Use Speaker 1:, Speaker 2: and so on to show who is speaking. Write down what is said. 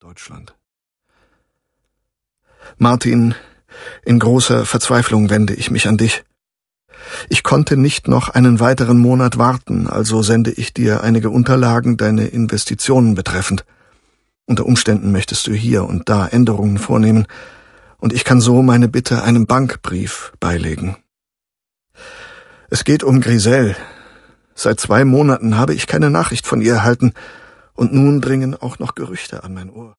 Speaker 1: Deutschland. Martin, in großer Verzweiflung wende ich mich an dich. Ich konnte nicht noch einen weiteren Monat warten, also sende ich dir einige Unterlagen, deine Investitionen betreffend. Unter Umständen möchtest du hier und da Änderungen vornehmen, und ich kann so meine Bitte einem Bankbrief beilegen. Es geht um Griselle. Seit 2 Monaten habe ich keine Nachricht von ihr erhalten, und nun dringen auch noch Gerüchte an mein Ohr.